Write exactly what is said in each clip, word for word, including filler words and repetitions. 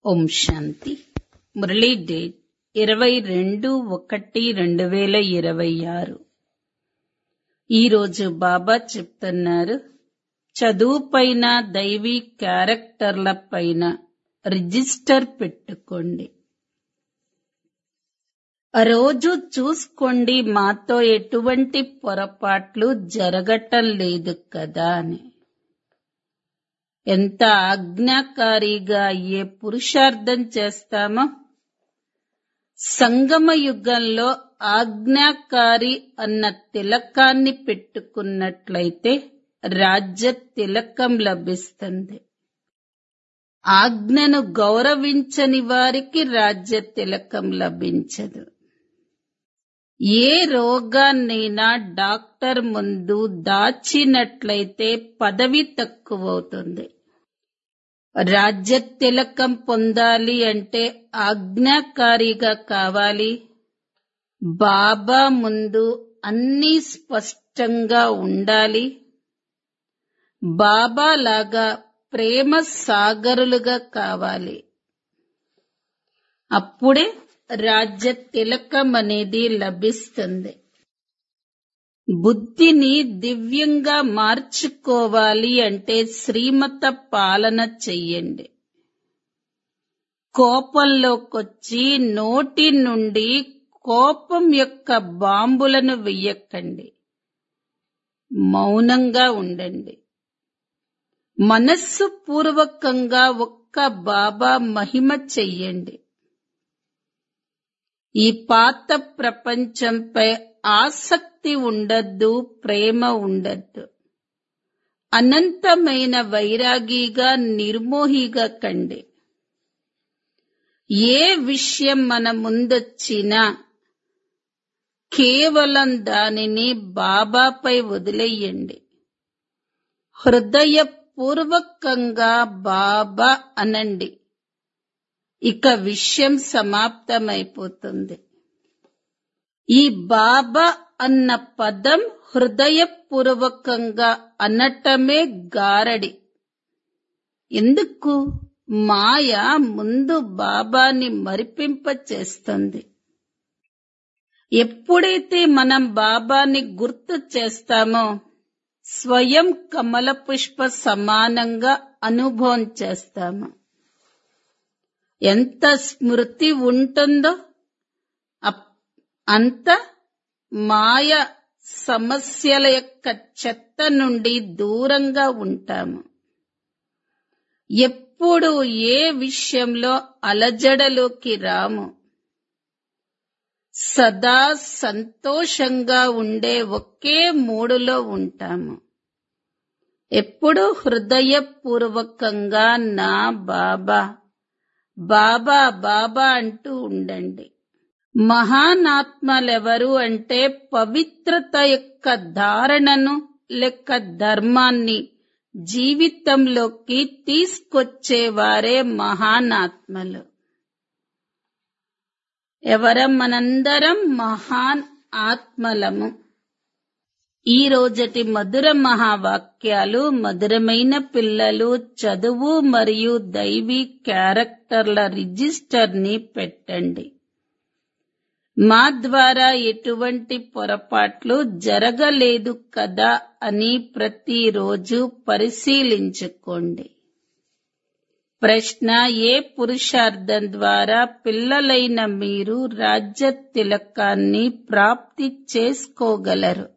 ఓం శాంతి. Murali date ఇరవై రెండు ఒకటి రెండు వేల ఇరవై ఆరు. ఈరోజు బాబా చెప్తున్నారు, చదువు పైన దైవీ క్యారెక్టర్ల పైన రిజిస్టర్ పెట్టుకోండి. రోజు చూసుకోండి మాతో ఎటువంటి పొరపాట్లు జరగటం లేదు కదా అని. ఎంత ఆజ్ఞాకారిగా అయ్యే పురుషార్థం చేస్తామో, సంగమ యుగంలో ఆజ్ఞాకారి అన్న తిలకాన్ని పెట్టుకున్నట్లయితే రాజ్య తిలకం లభిస్తుంది. ఆజ్ఞను గౌరవించని వారికి రాజ్య తిలకం లభించదు. ఏ రోగాన్నైనా డాక్టర్ ముందు దాచినట్లయితే పదవి తక్కువవుతుంది. రాజ్య తిలకం పొందాలి అంటే ఆజ్ఞాకారిగా కావాలి. బాబా ముందు అన్నీ స్పష్టంగా ఉండాలి. బాబా లాగా ప్రేమ సాగరులుగా కావాలి. అప్పుడే రాజ్య తిలకం అనేది లభిస్తుంది. బుద్ధిని దివ్యంగా మార్చుకోవాలి అంటే శ్రీమత పాలన చెయ్యండి. కోపంలోకొచ్చి నోటి నుండి కోపం యొక్క బాంబులను వెయ్యకండి. మౌనంగా ఉండండి. మనస్సు పూర్వకంగా ఒక్క బాబా మహిమ చెయ్యండి. ఈ పాత ప్రపంచంపై ఆసక్తి ఉండద్దు, ప్రేమ ఉండద్దు. అనంతమైన వైరాగిగా నిర్మోహిగా కండి. ఏ విషయం మన ముందొచ్చినా కేవలం దానిని బాబాపై వదిలేయండి. హృదయపూర్వకంగా బాబా అనండి. ఇక విషయం సమాప్తమైపోతుంది. ఈ బాబా అన్న పదం హృదయపూర్వకంగా అనటమే గారడి. ఎందుకు? మాయ ముందు బాబాని మరిపింప చేస్తుంది. ఎప్పుడైతే మనం బాబాని గుర్తు చేస్తామో స్వయం కమల పుష్ప సమానంగా అనుభవం చేస్తాము. ఎంత స్మృతి ఉంటుందో అంత మాయ సమస్యల యొక్క చెత్త నుండి దూరంగా ఉంటాము. ఎప్పుడు ఏ విషయంలో అలజడలోకి రాము. సదా సంతోషంగా ఉండే ఒకే మూడులో ఉంటాము. ఎప్పుడు హృదయపూర్వకంగా నా బాబా బాబా బాబా అంటూ ఉండండి. మహానాత్మలెవరు అంటే పవిత్రత యొక్క ధారణను లేక ధర్మాన్ని జీవితంలోకి తీసుకొచ్చేవారే మహానాత్మలు. ఎవరం? మనందరం మహాన్ ఆత్మలము. ఈ రోజటి మధుర మహావాక్యాలు, మధురమైన పిల్లలు చదువు మరియు దైవీ క్యారెక్టర్ల రిజిస్టర్ ని పెట్టండి. మా ద్వారా ఎటువంటి పొరపాట్లు జరగలేదు కదా అని ప్రతిరోజు పరిశీలించుకోండి. ప్రశ్న: ఏ పురుషార్థం ద్వారా పిల్లలైన మీరు రాజ్య తిలకాన్ని ప్రాప్తి చేసుకోగలరు?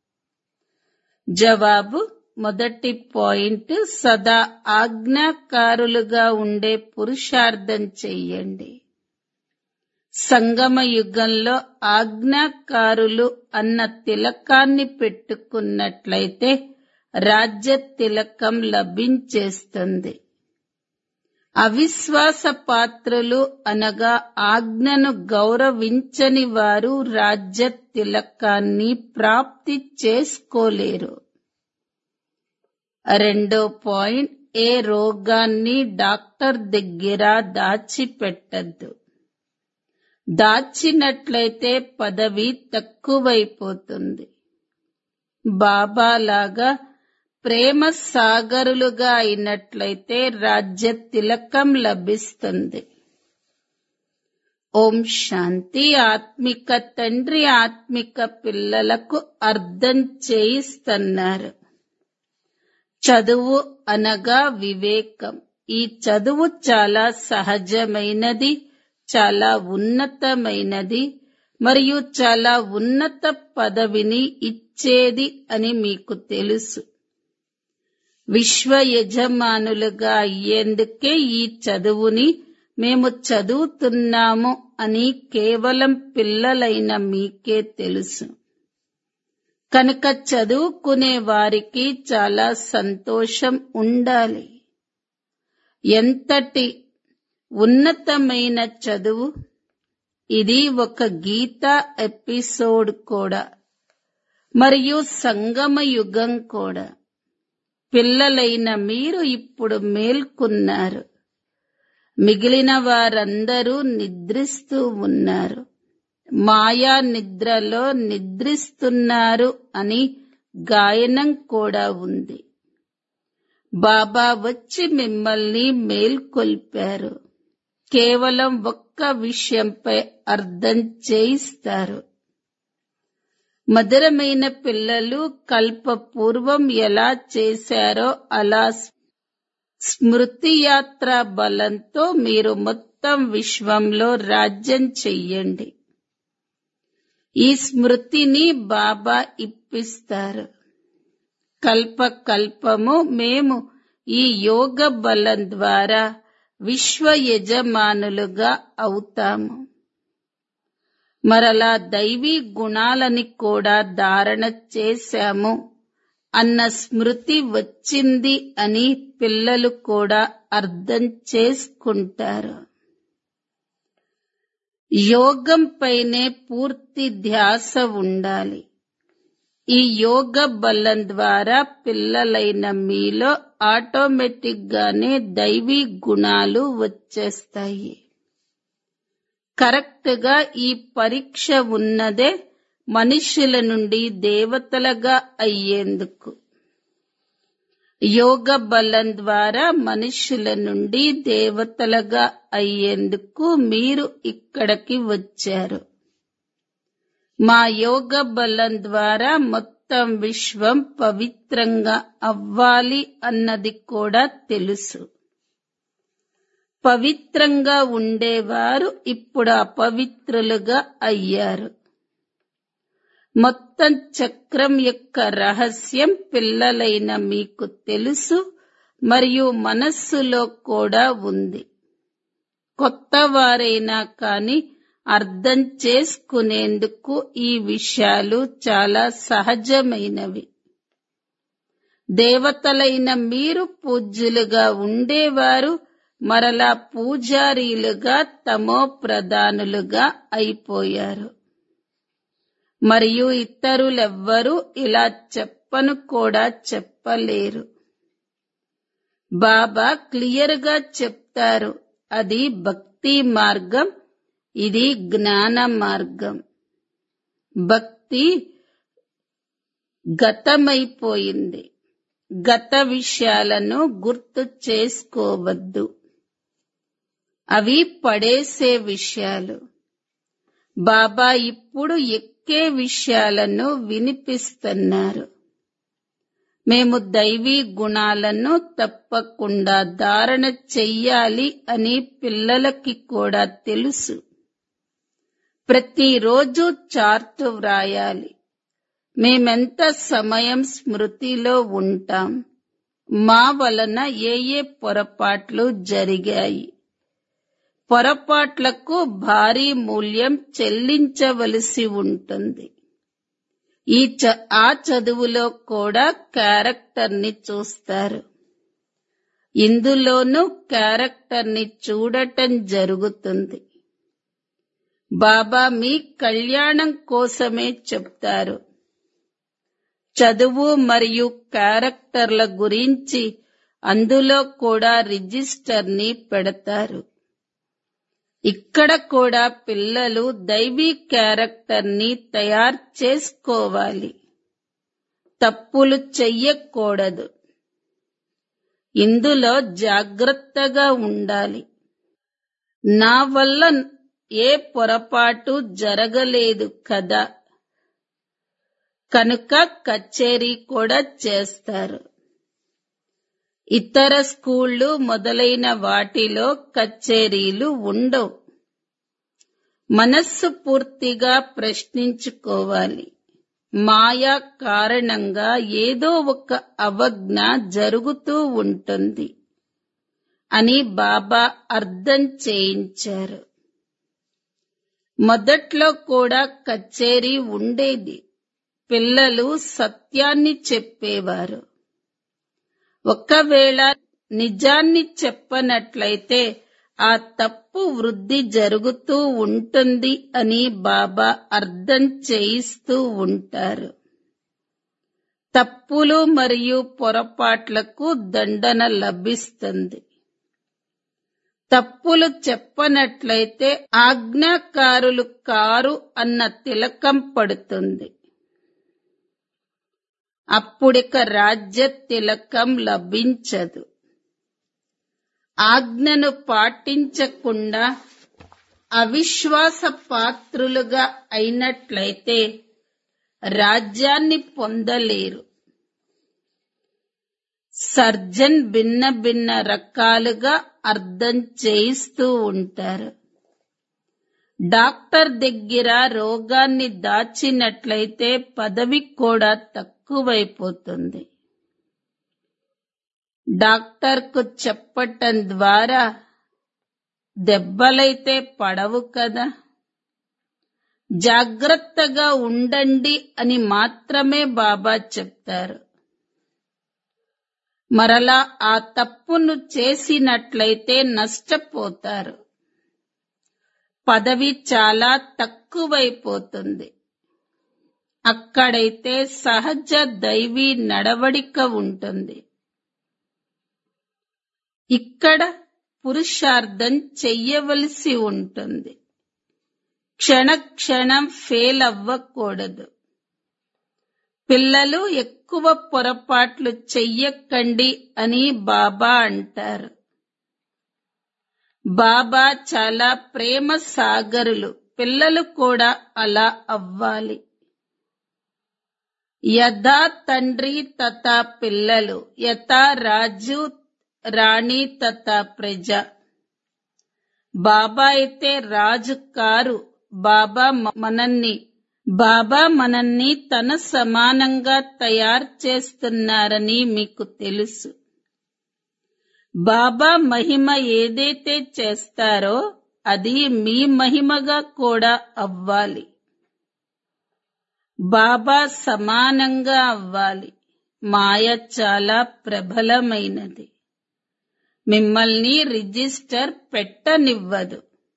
జవాబు: మొదటి పాయింట్, సదా ఆజ్ఞాకారులుగా ఉండే పురుషార్థం చెయ్యండి. సంగమ యుగంలో ఆజ్ఞాకారులు అన్న తిలకాన్ని పెట్టుకున్నట్లయితే రాజ్య తిలకం లభించేస్తుంది. అవిశ్వాస పాత్రులు అనగా ఆజ్ఞను గౌరవించని వారు రాజ్య తిలకాన్ని ప్రాప్తి చేసుకోలేరు. రెండో పాయింట్, ఏ రోగాన్ని డాక్టర్ దగ్గర దాచిపెట్టద్దు. దాచినట్లయితే పదవి తక్కువైపోతుంది. బాబాలాగా ప్రేమ సాగరులుగా అయినట్లయితే రాజ్య తిలకం లభిస్తుంది. ఓం శాంతి. ఆత్మిక తండ్రి ఆత్మిక పిల్లలకు అర్థం చేయిస్తున్నారు. చదువు అనగా వివేకం. ఈ చదువు చాలా సహజమైనది, చాలా ఉన్నతమైనది మరియు చాలా ఉన్నత పదవిని ఇచ్చేది అని మీకు తెలుసు. విశ్వ యజమానులుగా అయ్యేందుకే ఈ చదువుని మేము చదువుతున్నాము అని కేవలం పిల్లలైన మీకే తెలుసు. కనుక చదువుకునే వారికి చాలా సంతోషం ఉండాలి. ఎంతటి ఉన్నతమైన చదువు! ఇది ఒక గీతా ఎపిసోడ్ కూడా మరియు సంగమ యుగం కూడా. పిల్లలైన మీరు ఇప్పుడు మేల్కొన్నారు. మిగిలిన వారందరూ నిద్రిస్తూ ఉన్నారు. మాయా నిద్రలో నిద్రిస్తున్నారు అని గాయనం కూడా ఉంది. బాబా వచ్చి మిమ్మల్ని మేల్కొల్పారు. కేవలం ఒక్క విషయంపై అర్థం చేయిస్తారు. మధురమైన పిల్లలు కల్ప పూర్వం ఎలా చేశారో అలా స్మృతి యాత్ర బలంతో మీరు మొత్తం విశ్వంలో రాజ్యం చెయ్యండి. ఈ స్మృతిని బాబా ఇప్పిస్తారు. కల్ప కల్పము మేము ఈ యోగ బలం ద్వారా విశ్వ యజమానులుగా అవుతాము. మరలా దైవీ గుణాలని కూడా ధారణ చేశాము అన్న స్మృతి వచ్చింది అని పిల్లలు కూడా అర్థం చేసుకుంటారు. యోగం పైనే పూర్తి ధ్యాస ఉండాలి. ఈ యోగ బలం ద్వారా పిల్లలైన మీలో ఆటోమేటిక్ గానే దైవీ గుణాలు వచ్చేస్తాయి. కరెక్ట్ గా ఈ పరీక్ష ఉన్నదే మనుషుల నుండి దేవతలుగా అయ్యేందుకు. యోగ బలం ద్వారా మనుషుల నుండి దేవతలుగా అయ్యేందుకు మీరు ఇక్కడికి వచ్చారు. మా యోగ బలం ద్వారా మొత్తం విశ్వం పవిత్రంగా అవ్వాలి అన్నది కూడా తెలుసు. పవిత్రంగా ఉండేవారు ఇప్పుడు అపవిత్రులుగా అయ్యారు. మొత్తం చక్రం యొక్క రహస్యం పిల్లలైన మీకు తెలుసు మరియు మనస్సులో కూడా ఉంది. కొత్త వారైనా కానీ అర్థం చేసుకునేందుకు ఈ విషయాలు చాలా సహజమైనవి. దేవతలైన మీరు పూజ్యులుగా ఉండేవారు మరలా పూజారీలుగా తమో ప్రధానులుగా అయిపోయారు. మరియు ఇతరులెవ్వరూ ఇలా చెప్పను కూడా చెప్పలేరు. బాబా క్లియర్ గా చెప్తారు, అది భక్తి మార్గం, ఇది జ్ఞాన మార్గం. భక్తి గతమైపోయింది. గత విషయాలను గుర్తు చేసుకోవద్దు. అవి పడేసే విషయాలు. బాబా ఇప్పుడు ఎక్కే విషయాలను వినిపిస్తున్నారు. మేము దైవీ గుణాలను తప్పకుండా ధారణ చెయ్యాలి అని పిల్లలకి కూడా తెలుసు. ప్రతిరోజు చార్టు వ్రాయాలి. మేమెంత సమయం స్మృతిలో ఉంటాం, మా వలన ఏ ఏ పొరపాట్లు జరిగాయి, పొరపాట్లకు భారీ మూల్యం చెల్లించవలసి ఉంటుంది. ఈ చ ఆ చదువులో కూడా క్యారెక్టర్ని చూస్తారు. ఇందులోనూ క్యారెక్టర్ని చూడటం జరుగుతుంది. బాబా మీ కళ్యాణం కోసమే చెప్తారు. చదువు మరియు క్యారెక్టర్ల గురించి అందులో కూడా రిజిస్టర్ని పెడతారు. ఇక్కడ కూడా పిల్లలు దైవీ క్యారెక్టర్ని తయారు చేసుకోవాలి. తప్పులు చెయ్యకూడదు. ఇందులో జాగ్రత్తగా ఉండాలి. నా వల్ల ఏ పొరపాటు జరగలేదు కదా, కనుక కచేరీ కూడా చేస్తారు. ఇతర స్కూళ్లు మొదలైన వాటిలో కచేరీలు ఉండవు. మనస్సు పూర్తిగా ప్రశ్నించుకోవాలి. మాయా కారణంగా ఏదో ఒక అవజ్ఞ జరుగుతూ ఉంటుంది అని బాబా అర్థం చేయించారు. మొదట్లో కూడా కచేరీ ఉండేది. పిల్లలు సత్యాన్ని చెప్పేవారు. ఒకవేళ నిజాన్ని చెప్పనట్లయితే ఆ తప్పు వృద్ధి జరుగుతూ ఉంటుంది అని బాబా అర్థం చేయిస్తూ ఉంటారు. తప్పులు మరియు పొరపాట్లకు దండన లభిస్తుంది. తప్పులు చెప్పనట్లయితే ఆజ్ఞాకారులు కారు అన్న తిలకం పడుతుంది. అప్పుడిక రాజ్య తిలకం లభించదు. ఆజ్ఞను పాటించకుండా అవిశ్వాస పాత్రులుగా అయినట్లయితే రాజ్యాన్ని పొందలేరు. సర్జన్ భిన్న భిన్న రకాలుగా అర్థం చేయిస్తూ ఉంటారు. డాక్టర్ దగ్గర రోగాన్ని దాచినట్లయితే పదవి కూడా తక్కువైపోతుంది. డాక్టర్కు చెప్పటం ద్వారా దెబ్బలైతే పడవు కదా. జాగ్రత్తగా ఉండండి అని మాత్రమే బాబా చెప్తారు. మరలా ఆ తప్పును చేసినట్లయితే నష్టపోతారు. పదవి చాలా తక్కువైపోతుంది. అక్కడైతే సహజ దైవీ నడవడిక ఉంటుంది. ఇక్కడ పురుషార్థం చెయ్యవలసి ఉంటుంది. క్షణ క్షణం ఫెయిల్ అవ్వకూడదు. పిల్లలు ఎక్కువ పొరపాట్లు చెయ్యకండి అని బాబా అంటారు. బాబా చాలా ప్రేమ సాగరులు. పిల్లలు కూడా అలా అవ్వాలి. యథా తండ్రి తథా పిల్లలు, యథా రాజు రాణి తథా ప్రజ. బాబా అయితే రాజు కారు. బాబా మనల్ని బాబా మనల్ని తన సమానంగా తయారు చేస్తున్నారని మీకు తెలుసు. బాబా మహిమ ఏదైతే చేస్తారో అది మీ మహిమగా కూడా అవ్వాలి. బాబా సమానంగా అవ్వాలి. మాయ చాలా ప్రబలమైనది. మిమ్మల్ని రిజిస్టర్ పెట్టనివ్వదు.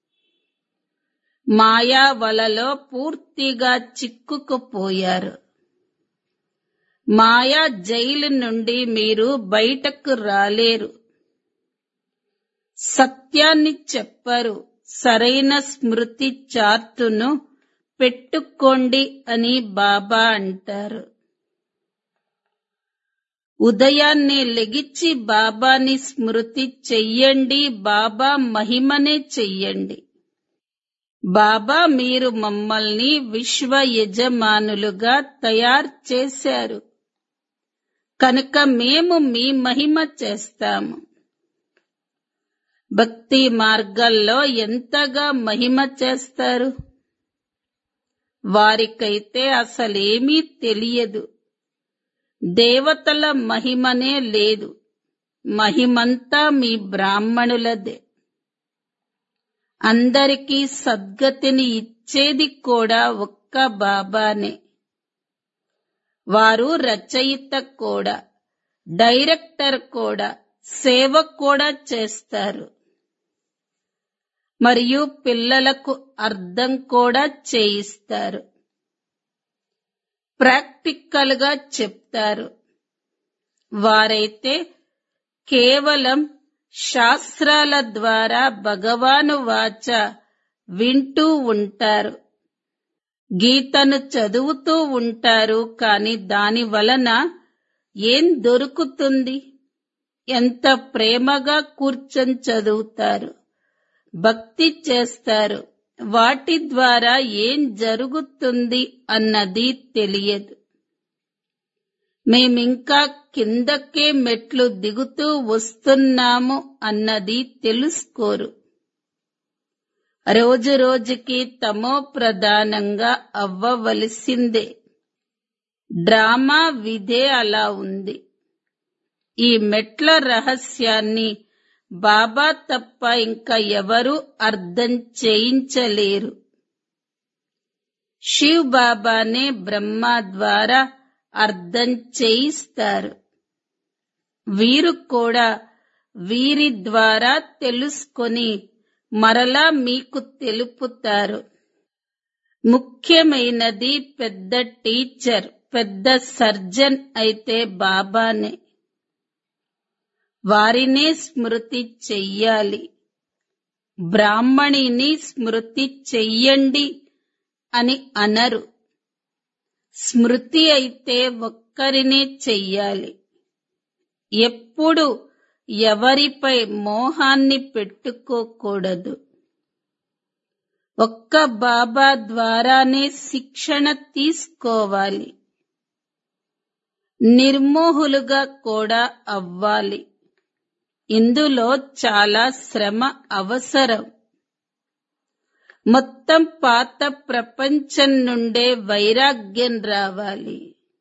మాయా వలలో పూర్తిగా చిక్కుకుపోయారు. మాయా జైలు నుండి మీరు బయటకు రాలేరు. సత్యాన్ని చెప్పరు. సరైన స్మృతి చార్టును పెట్టుకోండి అని బాబా అంటారు. ఉదయాన్నే లెగిచి బాబాని స్మృతి చెయ్యండి. బాబా మహిమనే చెయ్యండి. బాబా మీరు మమ్మల్ని విశ్వ యజమానులుగా తయారు చేశారు కనుక మేము మీ మహిమ చేస్తాము. భక్తి మార్గాల్లో ఎంతగా మహిమ చేస్తారు. వారికైతే అసలేమీ తెలియదు. దేవతల మహిమనే లేదు. మహిమంతా మీ బ్రాహ్మణులదే. అందరికీ సద్గతిని ఇచ్చేది కూడా ఒక్క బాబానే. వారు రచయిత కూడా, డైరెక్టర్ కూడా, సేవ కూడా చేస్తారు. మరియు పిల్లలకు అర్థం కూడా చేయిస్తారు. ప్రాక్టికల్ గా చెప్తారు. వారైతే కేవలం శాస్త్రాల ద్వారా భగవాను వాచ వింటూ ఉంటారు. గీతను చదువుతూ ఉంటారు, కాని దాని వలన ఏం దొరుకుతుంది? ఎంత ప్రేమగా కూర్చొని చదువుతారు, భక్తి చేస్తారు, వాటి ద్వారా ఏం జరుగుతుంది అన్నది తెలియదు. మేమింకా కిందకే మెట్లు దిగుతూ వస్తున్నాము అన్నది తెలుసుకోరు. రోజు రోజుకి తమో ప్రధానంగా అవ్వవలసిందే. డ్రామా విధే అలా ఉంది. ఈ మెట్ల రహస్యాన్ని బాబా తప్ప ఇంకా ఎవరూ అర్థం చేయించలేరు. శివ్ బాబానే బ్రహ్మ ద్వారా అర్థం చేయిస్తారు. వీరు కూడా వీరి ద్వారా తెలుసుకొని మరలా మీకు తెలుపుతారు. ముఖ్యమైనది పెద్ద టీచర్, పెద్ద సర్జన్ అయితే బాబానే. వారినే స్మృతి చెయ్యాలి. బ్రాహ్మణిని స్మృతి చెయ్యండి అని అనరు. స్మృతి అయితే ఒక్కరినే చెయ్యాలి. ఎప్పుడు ఎవరిపై మోహాన్ని పెట్టుకోకూడదు. ఒక్క బాబా ద్వారానే శిక్షణ తీసుకోవాలి. నిర్మోహులుగా కూడా అవ్వాలి. ఇందులో చాలా శ్రమ అవసరం. మొత్తం పాత ప్రపంచం నుండే వైరాగ్యం రావాలి.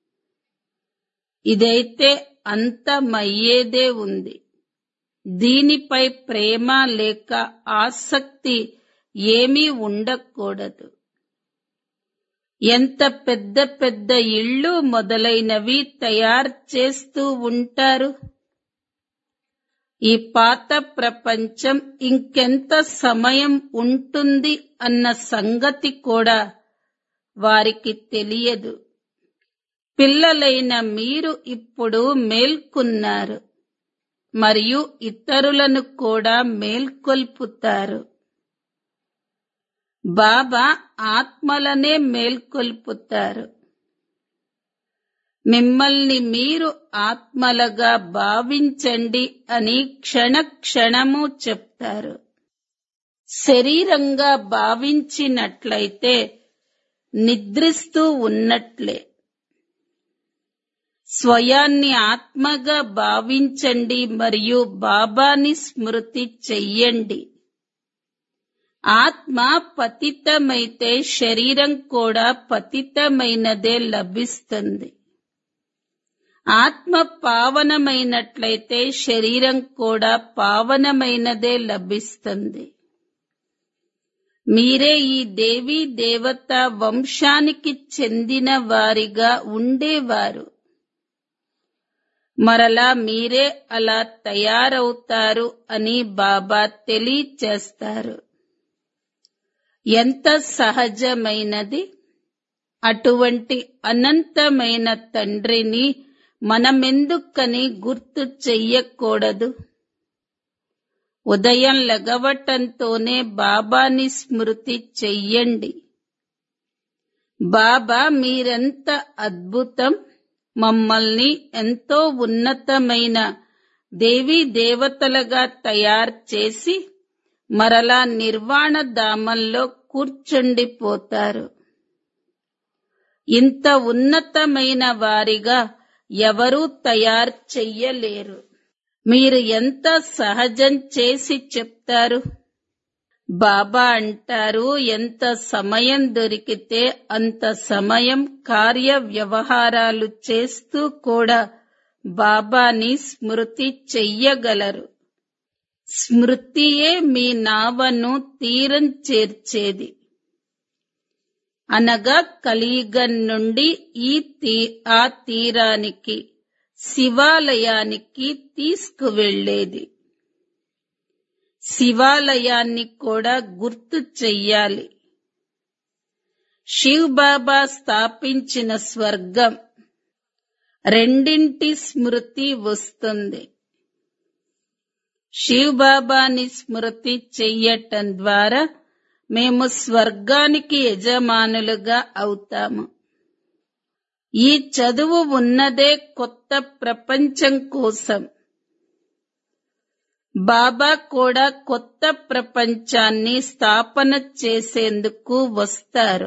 ఇదైతే అంతమయ్యేదే ఉంది. దీనిపై ప్రేమ లేక ఆసక్తి ఏమీ ఉండకూడదు. ఎంత పెద్ద పెద్ద ఇళ్ళు మొదలైనవి తయారు చేస్తూ ఉంటారు. ఈ పాత ప్రపంచం ఇంకెంత సమయం ఉంటుంది అన్న సంగతి కూడా వారికి తెలియదు. పిల్లలైన మీరు ఇప్పుడు మేల్కొన్నారు మరియు ఇతరులను కూడా మేల్కొల్పుతారు. బాబా ఆత్మలనే మేల్కొల్పుతారు. మిమ్మల్ని మీరు ఆత్మలుగా భావించండి అని క్షణ క్షణము చెప్తారు. శరీరంగా భావించినట్లయితే నిద్రిస్తూ ఉన్నట్లే. స్వయాన్ని ఆత్మగా భావించండి మరియు బాబాని స్మృతి చెయ్యండి. ఆత్మ పతితమైతే శరీరం కూడా పతితమైనదే లభిస్తుంది. ఆత్మ పావనమైనట్లయితే శరీరం కూడా పావనమైనదే లభిస్తుంది. మీరే ఈ దేవీ దేవత వంశానికి చెందిన వారిగా ఉండేవారు. మరలా మీరే అలా తయారవుతారు అని బాబా తెలియచేస్తారు. ఎంత సహజమైనది! అటువంటి అనంతమైన తండ్రిని మనమెందుకని గుర్తు చెయ్యకూడదు? ఉదయం లెగవటంతోనే బాబాని స్మృతి చెయ్యండి. బాబా మీరెంత అద్భుతం! మమ్మల్ని ఎంతో ఉన్నతమైన దేవీ దేవతలుగా తయారు చేసి మరలా నిర్వాణ ధామంలో కూర్చుండిపోతారు. ఇంత ఉన్నతమైన వారిగా ఎవరూ తయారు చెయ్యలేరు. మీరు ఎంత సహజం చేసి చెప్తారు. బాబా అంటారు, ఎంత సమయం దొరికితే అంత సమయం కార్య వ్యవహారాలు చేస్తూ కూడా బాబాని స్మృతి చెయ్యగలరు. స్మృతియే మీ నావను తీరం చేర్చేది. అనగా కలియుగం నుండి ఈ తీ ఆ తీరానికి శివాలయానికి తీసుకువెళ్ళేది. శివాలయాన్ని కూడా గుర్తు చెయ్యాలి. శివ్ బాబా స్థాపించిన స్వర్గం రెండింటి స్మృతి వస్తుంది. శివ్ బాబాని స్మృతి చెయ్యటం ద్వారా మేము స్వర్గానికి యజమానులుగా అవుతాము. ఈ చదువు ఉన్నదే కొత్త ప్రపంచం కోసం. బాబా కూడా కొత్త ప్రపంచాన్ని స్థాపన చేసేందుకు వస్తారు.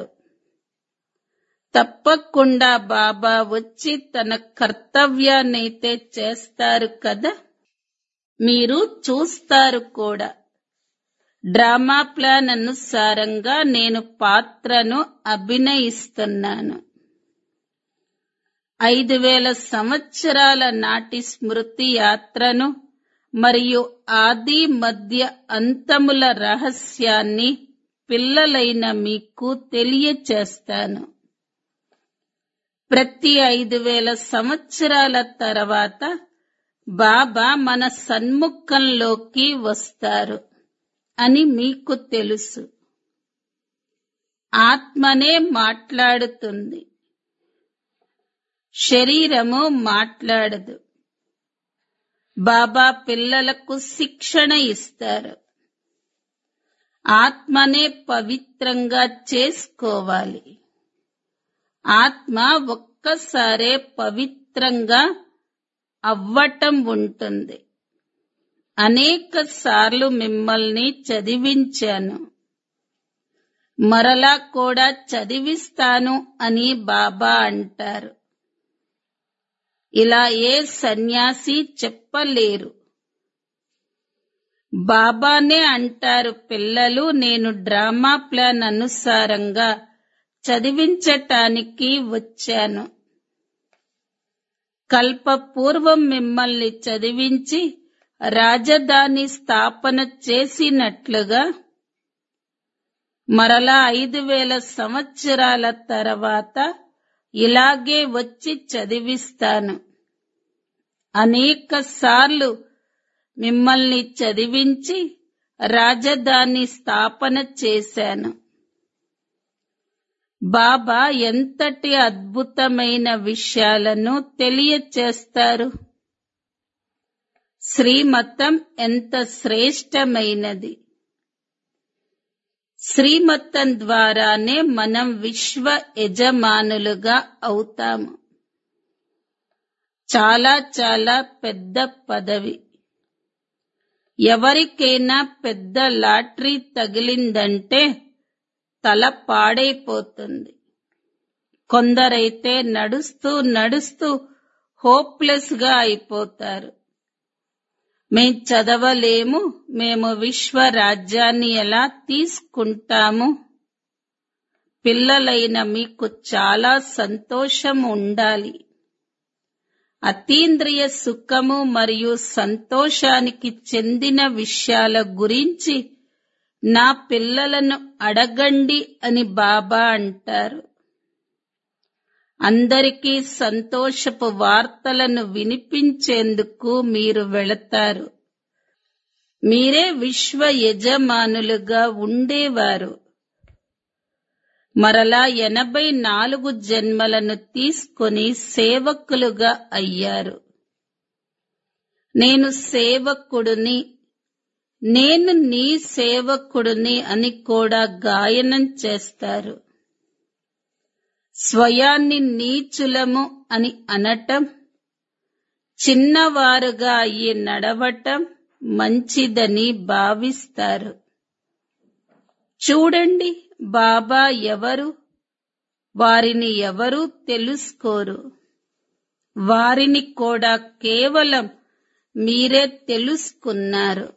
తప్పకుండా బాబా వచ్చి తన కర్తవ్యాన్నైతే చేస్తారు కదా. మీరు చూస్తారు కూడా. డ్రామా ప్లాన్ అనుసారంగా నేను పాత్రను అభినయిస్తున్నాను. ఐదు వేల సంవత్సరాల నాటి స్మృతి యాత్రను మరియు ఆది మధ్య అంతముల రహస్యాన్ని పిల్లలైన మీకు తెలియచేస్తాను. ప్రతి ఐదు వేల సంవత్సరాల తర్వాత బాబా మన సన్ముఖంలోకి వస్తారు అని మీకు తెలుసు. ఆత్మనే మాట్లాడుతుంది, శరీరము మాట్లాడదు. బాబా పిల్లలకు శిక్షణ ఇస్తారు. ఆత్మనే పవిత్రంగా చేసుకోవాలి. ఆత్మ ఒక్కసారే పవిత్రంగా అవ్వటం ఉంటుంది. అనేక సార్లు మిమ్మల్ని చదివించాను, మరలా కూడా చదివిస్తాను అని బాబా అంటారు. ఇలా ఏ సన్యాసి చెప్పలేరు. బాబానే అంటారు, పిల్లలు నేను డ్రామా ప్లాన్ అనుసారంగా చదివించటానికి వచ్చాను. కల్పపూర్వం మిమ్మల్ని చదివించి రాజధాని స్థాపన చేసినట్లుగా మరలా ఐదు వేల సంవత్సరాల తర్వాత ఇలాగే వచ్చి చదివిస్తాను. అనేక సార్లు మిమ్మల్ని చదివించి రాజధాని స్థాపన చేశాను. బాబా ఎంతటి అద్భుతమైన విషయాలను తెలియచేస్తారు. శ్రీమతం ఎంత శ్రేష్టమైనది. శ్రీమతం ద్వారానే మనం విశ్వ యజమానులుగా అవుతాము. చాలా చాలా పెద్ద పదవి. ఎవరికైనా పెద్ద లాటరీ తగిలిందంటే తల పాడైపోతుంది. కొందరైతే నడుస్తూ నడుస్తూ హోప్లెస్ గా అయిపోతారు. మేం చదవలేము, మేము విశ్వ రాజ్యాన్ని ఎలా తీసుకుంటాము? పిల్లలైన మీకు చాలా సంతోషం ఉండాలి. అతీంద్రియ సుఖము మరియు సంతోషానికి చెందిన విషయాల గురించి నా పిల్లలను అడగండి అని బాబా అంటారు. అందరికీ సంతోషపు వార్తలను వినిపించేందుకు మీరు వెళతారు. మీరే విశ్వ యజమానులుగా ఉండేవారు. మరలా ఎనభై నాలుగు జన్మలను తీసుకొని సేవకులుగా అయ్యారు. నేను సేవకుడిని, నేను నీ సేవకుడిని అని కూడా గాయనం చేస్తారు. స్వయాన్ని నీచులము అని అనటం, చిన్నవారుగా అయ్యి నడవటం మంచిదని భావిస్తారు. చూడండి, బాబా ఎవరు? వారిని ఎవరూ తెలుసుకోరు. వారిని కూడా కేవలం మీరే తెలుసుకున్నారు.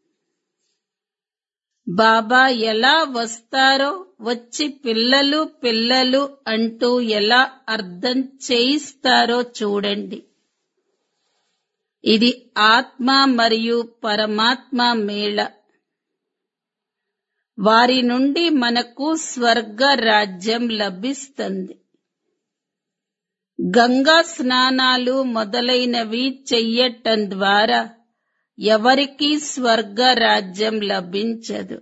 బాబా ఎలా వస్తారో వచ్చి పిల్లలు పిల్లలు అంటూ ఎలా అర్థం చేయిస్తారో చూడండి. ఇది ఆత్మ మరియు పరమాత్మ మేళ. వారి నుండి మనకు స్వర్గ రాజ్యం లభిస్తుంది. గంగా స్నానాలు మొదలైనవి చెయ్యటం ద్వారా ఎవరికీ స్వర్గ రాజ్యం లభించదు.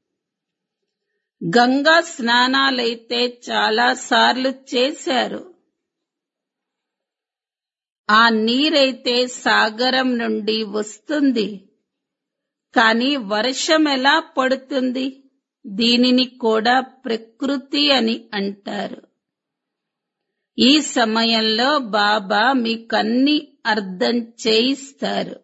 గంగా స్నానాలైతే చాలా సార్లు చేశారు. ఆ నీరైతే సాగరం నుండి వస్తుంది. కానీ వర్షం ఎలా పడుతుంది? దీనిని కూడా ప్రకృతి అని అంటారు. ఈ సమయంలో బాబా మీకన్నీ అర్థం చేయిస్తారు.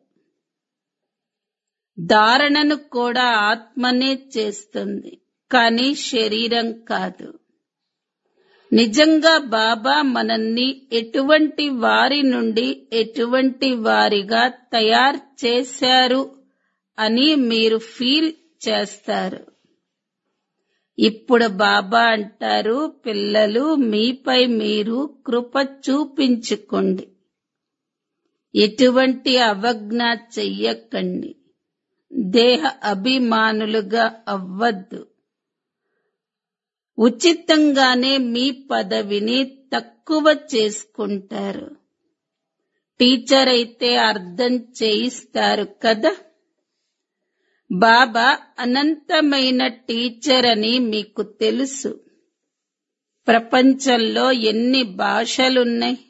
ధారణను కూడా ఆత్మనే చేస్తుంది, కానీ శరీరం కాదు. నిజంగా బాబా మనల్ని ఎటువంటి వారి నుండి ఎటువంటి వారిగా తయారు చేశారు అని మీరు ఫీల్ చేస్తారు. ఇప్పుడు బాబా అంటారు, పిల్లలు, మీపై మీరు కృప చూపించుకోండి. ఎటువంటి అవజ్ఞ చెయ్యకండి. దేహ అభిమానులుగా అవ్వద్దు. ఉచితంగానే మీ పదవిని తక్కువ చేసుకుంటారు. టీచర్ అయితే అర్థం చేయిస్తారు కదా. బాబా అనంతమైన టీచర్ అని మీకు తెలుసు. ప్రపంచంలో ఎన్ని భాషలున్నాయి?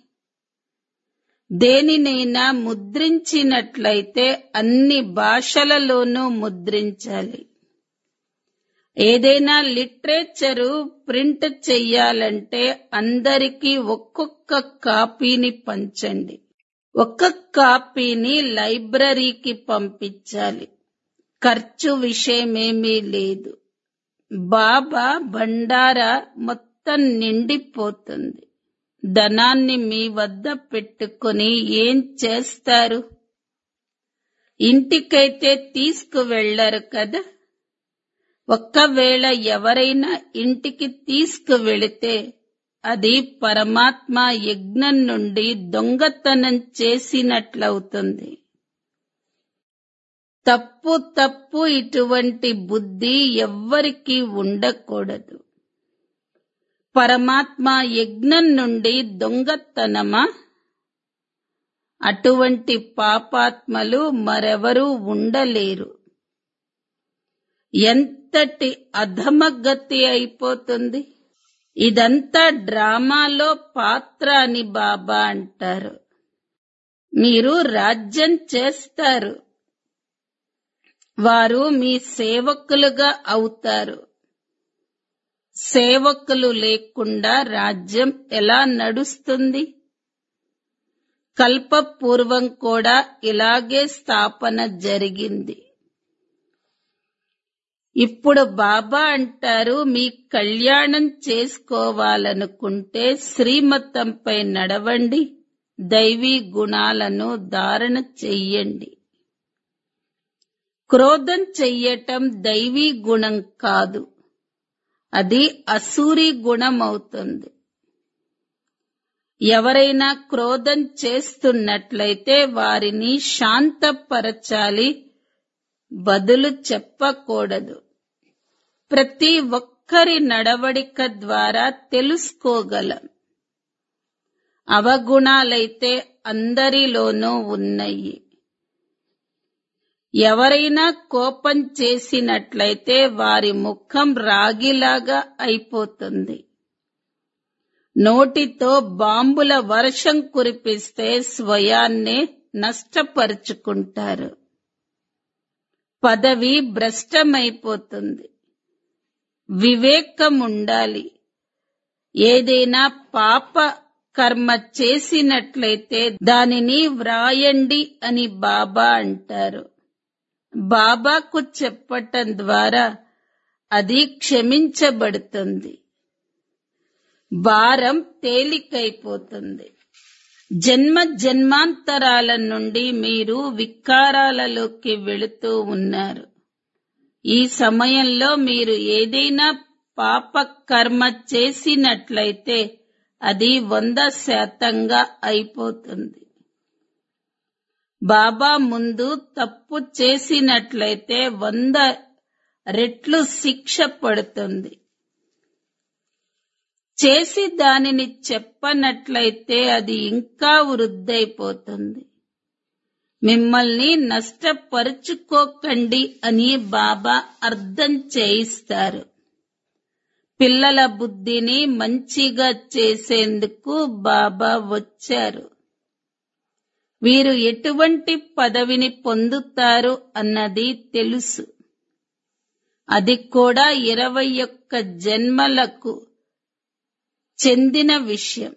దేనినైనా ముద్రించినట్లయితే అన్ని భాషలలోనూ ముద్రించాలి. ఏదైనా లిటరేచరు ప్రింట్ చెయ్యాలంటే అందరికీ ఒక్కొక్క కాపీని పంచండి. ఒక్కొక్క కాపీని లైబ్రరీకి పంపించాలి. ఖర్చు విషయమేమీ లేదు. బాబా భండారా మొత్తం నిండిపోతుంది. ధనాన్ని మీ వద్ద పెట్టుకుని ఏం చేస్తారు? ఇంటికైతే తీసుకువెళ్లరు కదా. ఒక్కవేళ ఎవరైనా ఇంటికి తీసుకువెళితే అది పరమాత్మ యజ్ఞం నుండి దొంగతనం చేసినట్లవుతుంది. తప్పు తప్పు ఇటువంటి బుద్ధి ఎవ్వరికీ ఉండకూడదు. పరమాత్మ యజ్ఞం నుండి దొంగతనమా? అటువంటి పాపాత్మలు మరెవరూ ఉండలేరు. ఎంతటి అధమగతి అయిపోతుంది. ఇదంతా డ్రామాలో పాత్ర అని బాబా అంటారు. మీరు రాజ్యం చేస్తారు. వారు మీ సేవకులుగా అవుతారు. సేవకులు లేకుండా రాజ్యం ఎలా నడుస్తుంది? కల్పపూర్వం కూడా ఇలాగే స్థాపన జరిగింది. ఇప్పుడు బాబా అంటారు, మీ కళ్యాణం చేసుకోవాలనుకుంటే శ్రీమతంపై నడవండి, దైవీ గుణాలను ధారణ చెయ్యండి. క్రోధం చెయ్యటం దైవీ గుణం కాదు, అది అసూరి గుణం అవుతుంది. ఎవరైనా క్రోధం చేస్తున్నట్లయితే వారిని శాంతపరచాలి, బదులు చెప్పకూడదు. ప్రతి ఒక్కరి నడవడిక ద్వారా తెలుసుకోగలం. అవగుణాలైతే అందరిలోనూ ఉన్నాయి. ఎవరైనా కోపం చేసినట్లయితే వారి ముఖం రాగిలాగా అయిపోతుంది. నోటితో బాంబుల వర్షం కురిపిస్తే స్వయాన్నే నష్టపరుచుకుంటారు. పదవి భ్రష్టమైపోతుంది. వివేకం ఉండాలి. ఏదైనా పాప కర్మ చేసినట్లయితే దానిని వ్రాయండి అని బాబా అంటారు. బాబాకు చెప్పటం ద్వారా అది క్షమించబడుతుంది. భారం తేలికైపోతుంది. జన్మ జన్మాంతరాల నుండి మీరు వికారాలలోకి వెళుతూ ఉన్నారు. ఈ సమయంలో మీరు ఏదైనా పాప కర్మ చేసినట్లయితే అది వంద శాతంగా అయిపోతుంది. బాబా ముందు తప్పు చేసినట్లయితే వంద రెట్లు శిక్ష పడుతుంది. చేసి దానిని చెప్పనట్లయితే అది ఇంకా వృద్ధైపోతుంది. మిమ్మల్ని నష్టపరుచుకోకండి అని బాబా అర్థం చేయిస్తారు. పిల్లల బుద్ధిని మంచిగా చేసేందుకు బాబా వచ్చారు. వీరు ఎటువంటి పదవిని పొందుతారు అన్నది తెలుసు. అది కూడా ఇరవై ఒక్క జన్మలకు చెందిన విషయం.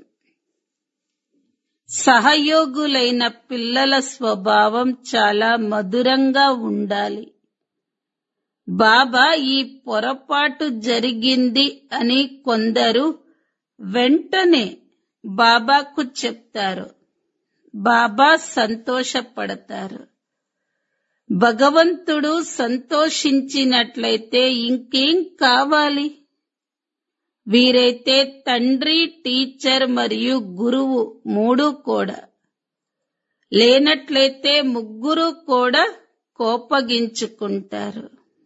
సహయోగులైన పిల్లల స్వభావం చాలా మధురంగా ఉండాలి. బాబా ఈ పొరపాటు జరిగింది అని కొందరు వెంటనే బాబాకు చెప్తారు. బాబా సంతోషపడతారు. భగవంతుడు సంతోషించినట్లయితే ఇంకేం కావాలి? వీరైతే తండ్రి, టీచర్ మరియు గురువు మూడు కూడా లేనట్లయితే ముగ్గురు కూడా కోపగించుకుంటారు.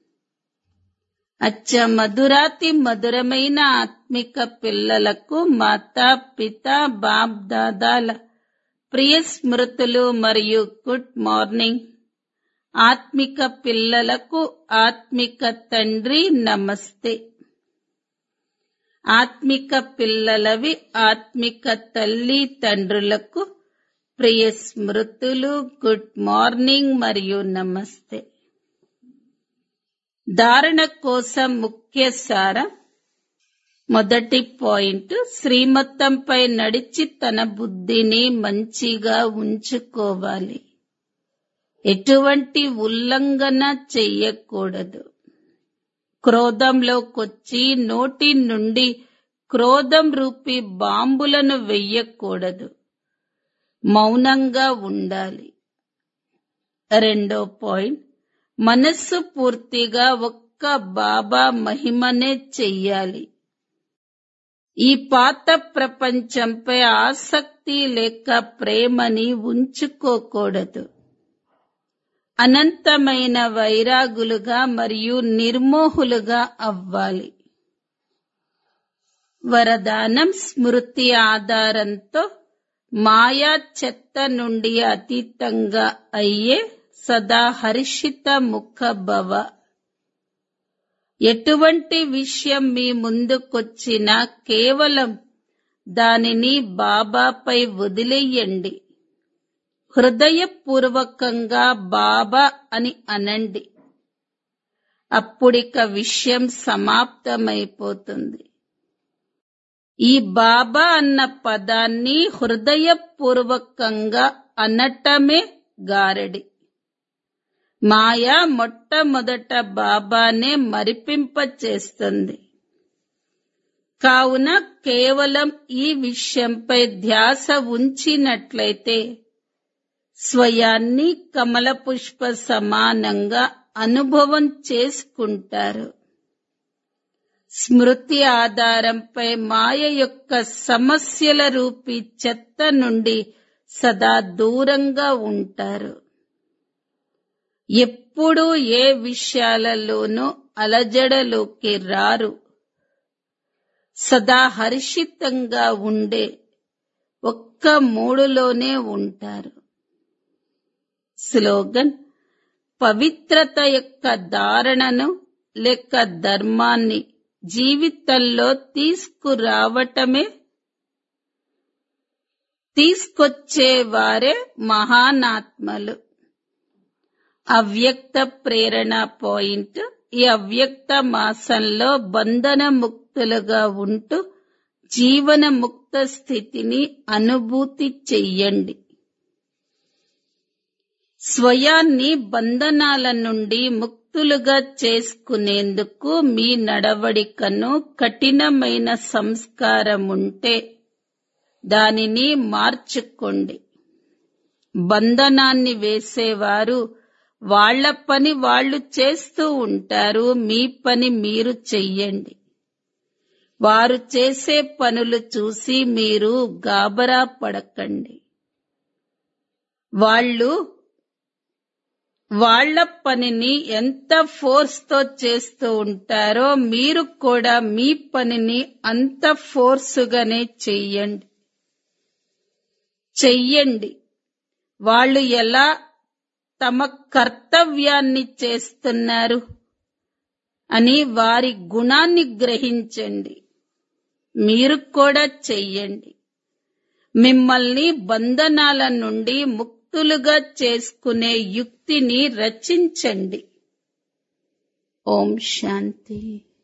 అచ్చ మధురాతి మధురమైన ఆత్మిక పిల్లలకు మాతా పిత బాప్ దాదాల ప్రియ స్మృతులు మరియు గుడ్ మార్నింగ్. ఆత్మిక పిల్లలకు ఆత్మిక తండ్రి నమస్తే. ఆత్మిక పిల్లలవి ఆత్మిక తల్లి తండ్రులకు ప్రియ స్మృతులు, గుడ్ మార్నింగ్ మరియు నమస్తే. ధారణ కోసం ముఖ్య సారం. మొదటి పాయింట్, శ్రీమతంపై నడిచి తన బుద్ధిని మంచిగా ఉంచుకోవాలి. ఎటువంటి ఉల్లంఘన చెయ్యకూడదు. క్రోధంలోకొచ్చి నోటి నుండి క్రోధం రూపీ బాంబులను వెయ్యకూడదు. మౌనంగా ఉండాలి. రెండో పాయింట్, మనస్సు పూర్తిగా ఒక్క బాబా మహిమనే చెయ్యాలి. ఈ పాత ప్రపంచంపై ఆసక్తి లేక ప్రేమని ఉంచుకోకూడదు. అనంతమైన వైరాగులుగా మరియు నిర్మోహులుగా అవ్వాలి. వరదానం స్మృతి ఆధారంతో మాయా చెత్త నుండి అతీతంగా అయ్యే సదా హర్షిత ముఖ భవ. ఎటువంటి విషయం మీ ముందుకొచ్చినా కేవలం దానిని బాబాపై వదిలేయండి. హృదయపూర్వకంగా బాబా అని అనండి. అప్పుడిక విషయం సమాప్తమైపోతుంది. ఈ బాబా అన్న పదాన్ని హృదయపూర్వకంగా అనటమే గారడి. మాయా మొట్టమొదట బాబానే మరిపింపచేస్తుంది. కావున కేవలం ఈ విషయంపై ధ్యాస ఉంచినట్లయితే స్వయాన్ని కమల పుష్ప సమానంగా అనుభవం చేసుకుంటారు. స్మృతి ఆధారంపై మాయ యొక్క సమస్యల రూపీ చెత్త నుండి సదా దూరంగా ఉంటారు. ఎప్పుడూ ఏ విషయాలలోనూ అలజడలోకి రారు. సదా హర్షితంగా ఉండే ఒక్క మూడులోనే ఉంటారు. స్లోగన్: పవిత్రత యొక్క ధారణను లేక ధర్మాన్ని జీవితంలో తీసుకురావటమే తీసుకొచ్చేవారే మహానాత్మలు. అవ్యక్త ప్రేరణ పాయింట్. ఈ అవ్యక్త మాసంలో బంధన ముక్తులుగా ఉంటూ జీవన ముక్త స్థితిని అనుభూతి చెయ్యండి. స్వయాన్ని బంధనాల నుండి ముక్తులుగా చేసుకునేందుకు మీ నడవడికను కఠినమైన సంస్కారం ఉంటే దానిని మార్చుకోండి. బంధనాన్ని వేసేవారు వాళ్ల పని వాళ్ళు చేస్తూ ఉంటారు. మీ పని మీరు చెయ్యండి. వారు చేసే పనులు చూసి మీరు గాబరా పడకండి. వాళ్ళు వాళ్ల పనిని ఎంత ఫోర్స్ తో చేస్తూ ఉంటారో మీరు కూడా మీ పనిని అంత ఫోర్సుగానే చెయ్యండి చెయ్యండి వాళ్ళు ఎలా తమ కర్తవ్యాన్ని చేస్తున్నారు అని వారి గుణాన్ని గ్రహించండి. మీరు కూడా చెయ్యండి. మిమ్మల్ని బంధనాల నుండి ముక్తులుగా చేసుకునే యుక్తిని రచించండి. ఓం శాంతి.